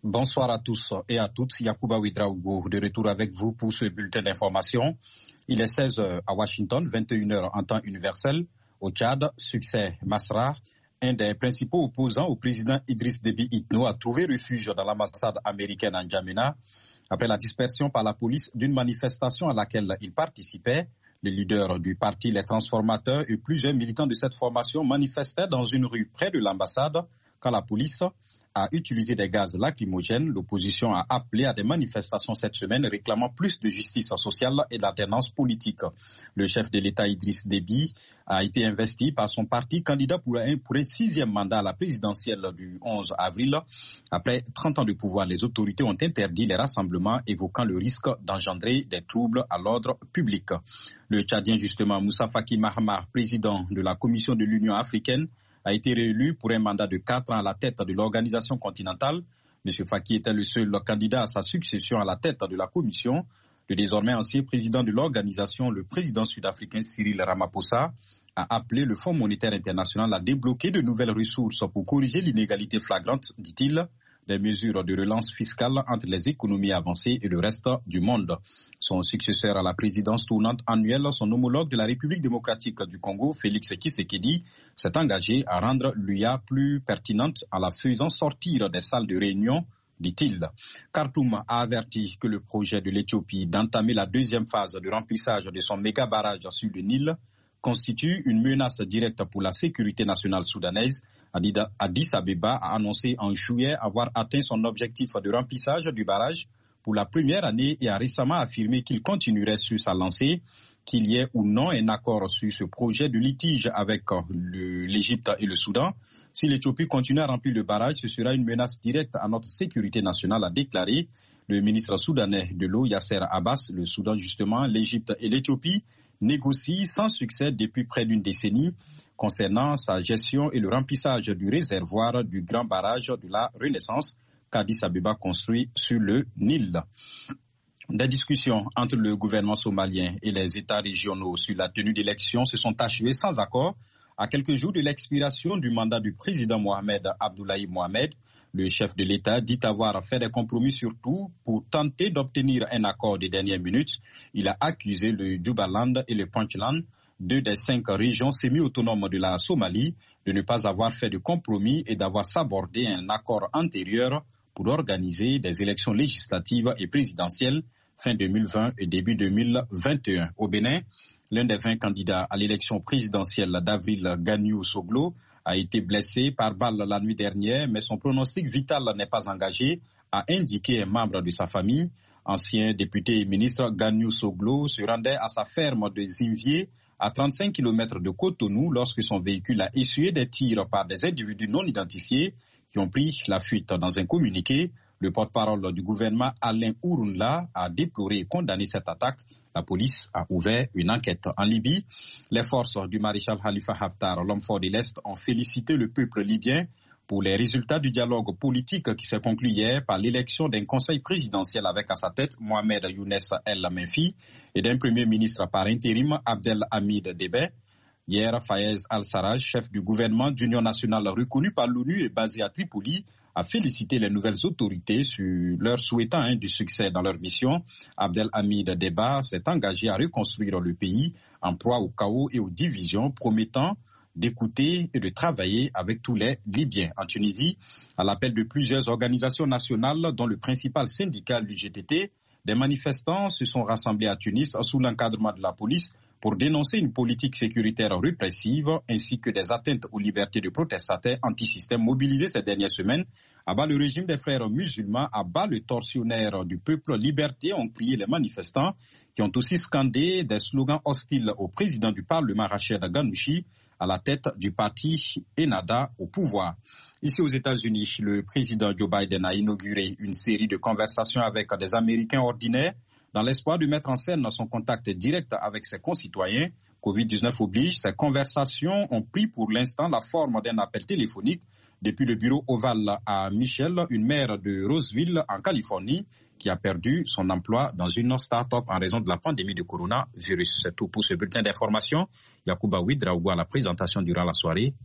Bonsoir à tous et à toutes. Yacouba Ouedraogo de retour avec vous pour ce bulletin d'information. Il est 16h à Washington, 21h en temps universel. Au Tchad, succès Masra, un des principaux opposants au président Idriss Déby Itno, a trouvé refuge dans l'ambassade américaine en N'Djamena après la dispersion par la police d'une manifestation à laquelle il participait. Le leader du parti Les Transformateurs et plusieurs militants de cette formation manifestaient dans une rue près de l'ambassade quand la police a utilisé des gaz lacrymogènes. L'opposition a appelé à des manifestations cette semaine réclamant plus de justice sociale et d'alternance politique. Le chef de l'État Idriss Déby a été investi par son parti candidat pour un sixième mandat à la présidentielle du 11 avril. Après 30 ans de pouvoir, les autorités ont interdit les rassemblements évoquant le risque d'engendrer des troubles à l'ordre public. Le Tchadien justement Moussa Faki Mahamat, président de la Commission de l'Union africaine, a été réélu pour un mandat de 4 ans à la tête de l'organisation continentale. M. Faki était le seul candidat à sa succession à la tête de la commission. Le désormais ancien président de l'organisation, le président sud-africain Cyril Ramaphosa, a appelé le Fonds monétaire international à débloquer de nouvelles ressources pour corriger l'inégalité flagrante, dit-il, des mesures de relance fiscale entre les économies avancées et le reste du monde. Son successeur à la présidence tournante annuelle, son homologue de la République démocratique du Congo, Félix Tshisekedi, s'est engagé à rendre l'UA plus pertinente en la faisant sortir des salles de réunion, dit-il. Khartoum a averti que le projet de l'Éthiopie d'entamer la deuxième phase de remplissage de son méga barrage sur le Nil constitue une menace directe pour la sécurité nationale soudanaise. Addis Abeba a annoncé en juillet avoir atteint son objectif de remplissage du barrage pour la première année et a récemment affirmé qu'il continuerait sur sa lancée, qu'il y ait ou non un accord sur ce projet de litige avec l'Égypte et le Soudan. Si l'Éthiopie continue à remplir le barrage, ce sera une menace directe à notre sécurité nationale, a déclaré le ministre soudanais de l'eau, Yasser Abbas. Le Soudan, justement, l'Égypte et l'Éthiopie négocient sans succès depuis près d'une décennie concernant sa gestion et le remplissage du réservoir du grand barrage de la Renaissance qu'Addis Abeba construit sur le Nil. Des discussions entre le gouvernement somalien et les États régionaux sur la tenue d'élections se sont achevées sans accord à quelques jours de l'expiration du mandat du président Mohamed Abdoulaye Mohamed. Le chef de l'État dit avoir fait des compromis surtout pour tenter d'obtenir un accord des dernières minutes. Il a accusé le Jubaland et le Puntland, 2 des 5 régions semi-autonomes de la Somalie, de ne pas avoir fait de compromis et d'avoir sabordé un accord antérieur pour organiser des élections législatives et présidentielles fin 2020 et début 2021. Au Bénin, l'un des 20 candidats à l'élection présidentielle d'avril, Gagnou Soglo, a été blessé par balle la nuit dernière, mais son pronostic vital n'est pas engagé, a indiqué un membre de sa famille. Ancien député et ministre Gagnou Soglo se rendait à sa ferme de Zimvier, à 35 km de Cotonou, lorsque son véhicule a essuyé des tirs par des individus non identifiés qui ont pris la fuite. Dans un communiqué, le porte-parole du gouvernement, Alain Ourounla, a déploré et condamné cette attaque. La police a ouvert une enquête. En Libye, les forces du maréchal Khalifa Haftar, l'homme fort de l'Est, ont félicité le peuple libyen pour les résultats du dialogue politique qui s'est conclu hier par l'élection d'un conseil présidentiel avec à sa tête Mohamed Younes El Menfi et d'un premier ministre par intérim Abdel Hamid Debé. Hier, Fayez Al-Sarraj, chef du gouvernement d'union nationale reconnu par l'ONU et basé à Tripoli, a félicité les nouvelles autorités sur leur souhaitant du succès dans leur mission. Abdel Hamid Debé s'est engagé à reconstruire le pays en proie au chaos et aux divisions, promettant d'écouter et de travailler avec tous les Libyens. En Tunisie, à l'appel de plusieurs organisations nationales, dont le principal syndicat, l'UGTT, des manifestants se sont rassemblés à Tunis sous l'encadrement de la police pour dénoncer une politique sécuritaire répressive ainsi que des atteintes aux libertés de protestataires anti-système mobilisés ces dernières semaines. À bas le régime des frères musulmans, à bas le tortionnaire du peuple, liberté, ont crié les manifestants qui ont aussi scandé des slogans hostiles au président du Parlement, Rached Ghannouchi, à la tête du parti Ennahda au pouvoir. Ici aux États-Unis, le président Joe Biden a inauguré une série de conversations avec des Américains ordinaires dans l'espoir de mettre en scène son contact direct avec ses concitoyens. Covid-19 oblige, ces conversations ont pris pour l'instant la forme d'un appel téléphonique depuis le bureau ovale à Michelle, une maire de Roseville en Californie, qui a perdu son emploi dans une start-up en raison de la pandémie de coronavirus. C'est tout pour ce bulletin d'information. Yacouba Ouedraogo à la présentation durant la soirée.